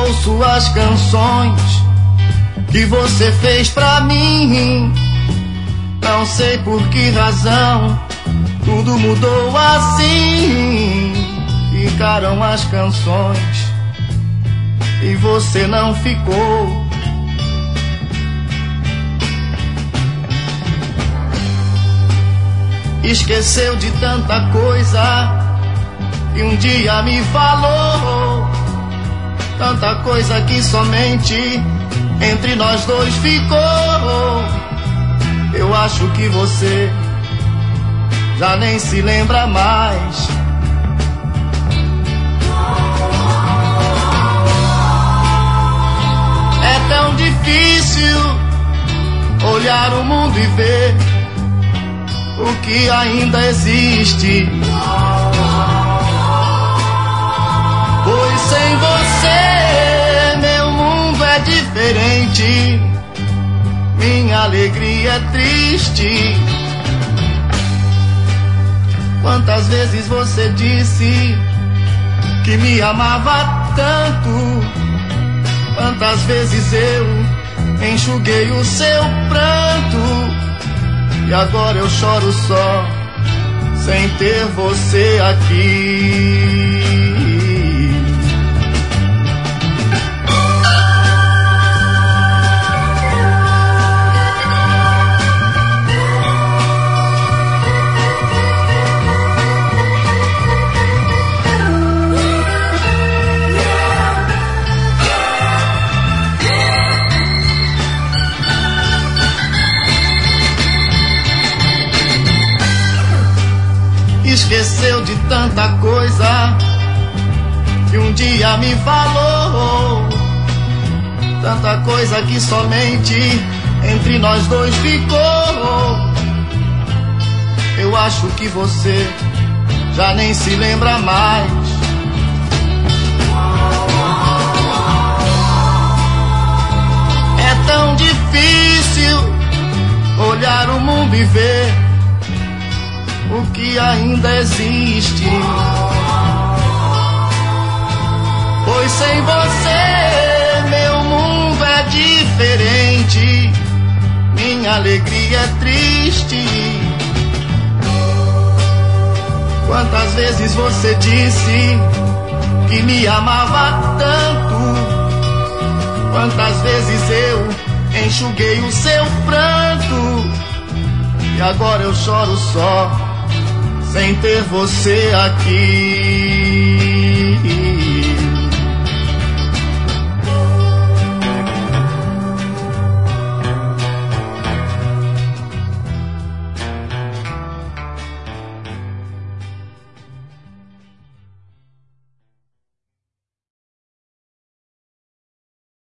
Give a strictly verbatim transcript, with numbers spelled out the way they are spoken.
ouço as canções que você fez pra mim. Não sei por que razão tudo mudou assim. Ficaram as canções e você não ficou. Esqueceu de tanta coisa que um dia me falou. Tanta coisa que somente entre nós dois ficou. Eu acho que você já nem se lembra mais. É tão difícil olhar o mundo e ver o que ainda existe. Pois sem você meu mundo é diferente, minha alegria é triste. Quantas vezes você disse que me amava tanto, quantas vezes eu enxuguei o seu pranto, e agora eu choro só, sem ter você aqui. Esqueceu de tanta coisa que um dia me falou. Tanta coisa que somente entre nós dois ficou. Eu acho que você já nem se lembra mais. É tão difícil olhar o mundo e ver o que ainda existe. Pois sem você meu mundo é diferente, minha alegria é triste. Quantas vezes você disse que me amava tanto, quantas vezes eu enxuguei o seu pranto, e agora eu choro só, sem ter você aqui.